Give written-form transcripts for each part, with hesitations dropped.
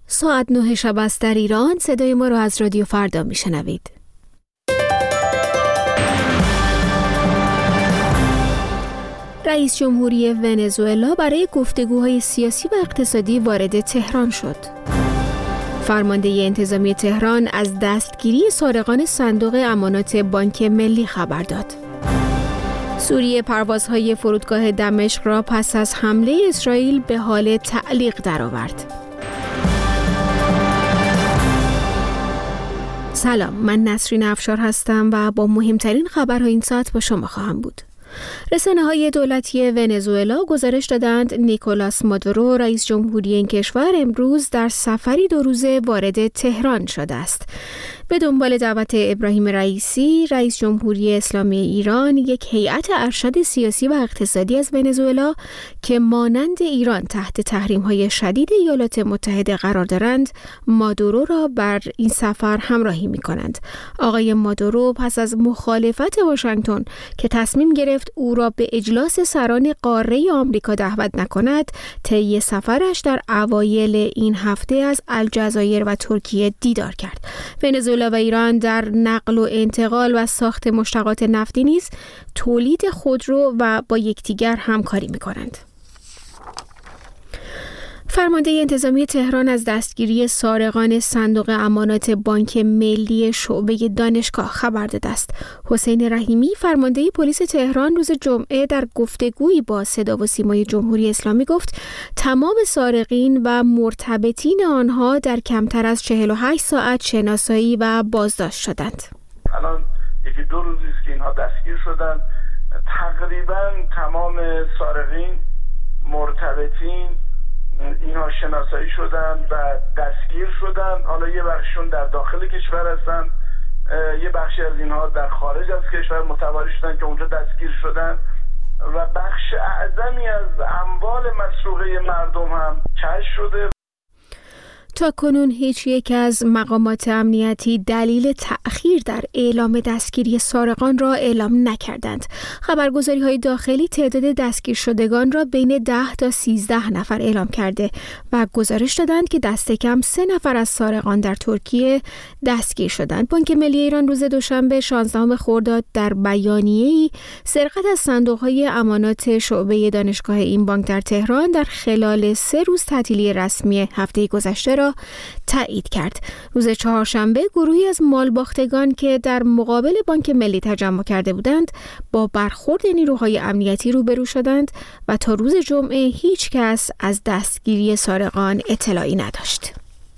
ساعت 9 شب است در ایران. صدای ما را از رادیو فردا میشنوید. رئیس جمهوری ونزوئلا برای گفتگوهای سیاسی و اقتصادی وارد تهران شد. فرمانده انتظامی تهران از دستگیری سارقان صندوق امانات بانک ملی خبر داد. سوریه پروازهای فرودگاه دمشق را پس از حمله اسرائیل به حال تعلیق درآورد. سلام، من نسرین افشار هستم و با مهمترین خبرهای این ساعت با شما خواهم بود. رسانه‌های دولتی ونزوئلا گزارش دادند نیکولاس مادورو رئیس جمهوری این کشور امروز در سفری 2 روزه وارد تهران شده است. به دنبال دعوت ابراهیم رئیسی رئیس جمهوری اسلامی ایران، یک هیئت ارشد سیاسی و اقتصادی از ونزوئلا که مانند ایران تحت تحریم‌های شدید ایالات متحده قرار دارند، مادورو را بر این سفر همراهی می‌کنند. آقای مادورو پس از مخالفت واشنگتن که تصمیم گرفت او را به اجلاس سران قاره آمریکا دعوت نکند، طی سفرش در اوایل این هفته از الجزایر و ترکیه دیدار کرد. ونزوئلا و ایران در نقل و انتقال و ساخت مشتقات نفتی نیز تولید خودرو و با یکدیگر همکاری می‌کنند. فرمانده انتظامی تهران از دستگیری سارقان صندوق امانات بانک ملی شعبه دانشگاه خبر داده است. حسین رحیمی فرمانده پلیس تهران روز جمعه در گفتگویی با صدا و سیمای جمهوری اسلامی گفت تمام سارقین و مرتبطین آنها در کمتر از 48 ساعت شناسایی و بازداشت شدند. الان 1-2 روزی است که اینها دستگیر شدند. تقریبا تمام سارقین، مرتبطین اینها شناسایی شدن و دستگیر شدن. حالا یه بخششون در داخل کشور هستن، یه بخشی از اینها در خارج از کشور متواری شدن که اونجا دستگیر شدن و بخش اعظمی از اموال مسروقه مردم هم کشف شده. تا کنون هیچ یک از مقامات امنیتی دلیل تأخیر در اعلام دستگیری سارقان را اعلام نکردند. خبرگزاری‌های داخلی تعداد دستگیر شدگان را بین 10 تا 13 نفر اعلام کرده و گزارش دادند که دست کم 3 نفر از سارقان در ترکیه دستگیر شدند. بانک ملی ایران روز دوشنبه 16 خرداد در بیانیه‌ای سرقت از صندوق‌های امانات شعبه دانشگاه این بانک در تهران در خلال 3 روز تعطیلی رسمی هفته گذشته را تایید کرد. روز چهارشنبه گروهی از مالباختگان که در مقابل بانک ملی تجمع کرده بودند با برخورد نیروهای امنیتی روبرو شدند و تا روز جمعه هیچ کس از دستگیری سارقان اطلاعی نداشت.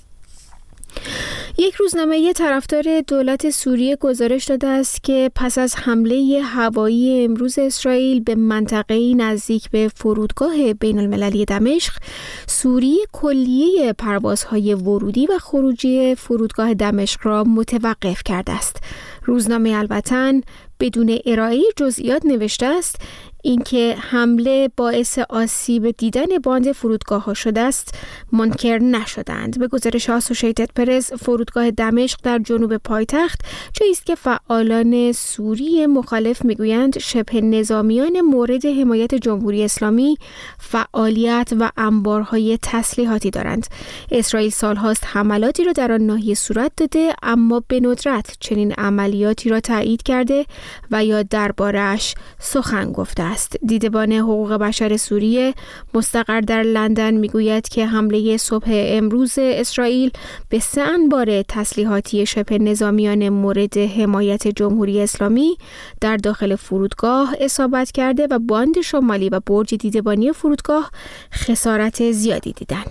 یک روزنامه طرفدار دولت سوریه گزارش داده است که پس از حمله هوایی امروز اسرائیل به منطقه‌ای نزدیک به فرودگاه بین المللی دمشق، سوریه کلیه پروازهای ورودی و خروجی فرودگاه دمشق را متوقف کرده است. روزنامه الوطن بدون ارائه جزئیات نوشته است اینکه حمله باعث آسیب دیدن باند فرودگاه‌ها شده است منکر نشدند. به گزارش آسوشیتد پرس، فرودگاه دمشق در جنوب پایتخت جایی است که فعالان سوری مخالف میگویند شبه نظامیان مورد حمایت جمهوری اسلامی فعالیت و انبارهای تسلیحاتی دارند. اسرائیل سالهاست حملاتی را در آن ناحیه صورت داده، اما به ندرت چنین عملیاتی را تایید کرده و یا درباره‌اش سخن گفته است. دیدبان حقوق بشر سوریه مستقر در لندن میگوید که حمله صبح امروز اسرائیل به 3 انبار تسلیحاتی شبه نظامیان مورد حمایت جمهوری اسلامی در داخل فرودگاه اصابت کرده و باند شمالی و برج دیدبانی فرودگاه خسارت زیادی دیدند.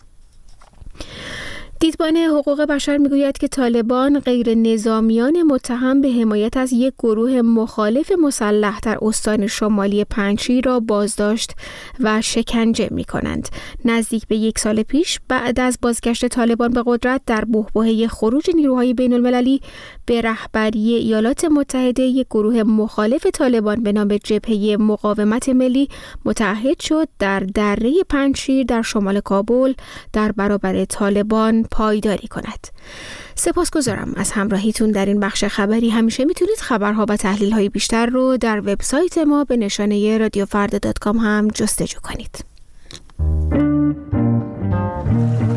دیدبان حقوق بشر میگوید که طالبان غیر نظامیان متهم به حمایت از یک گروه مخالف مسلح در استان شمالی پنجشیر را بازداشت و شکنجه می کنند. نزدیک به 1 سال پیش بعد از بازگشت طالبان به قدرت در بحبوحه خروج نیروهای بین المللی به رهبری ایالات متحده، یک گروه مخالف طالبان به نام جبهه مقاومت ملی متعهد شد در دره پنجشیر در شمال کابل در برابر طالبان پایداری کند. سپاسگزارم از همراهیتون در این بخش خبری. همیشه میتونید خبرها و تحلیل‌های بیشتر رو در وبسایت ما به نشانه radiofarda.com هم جستجو کنید.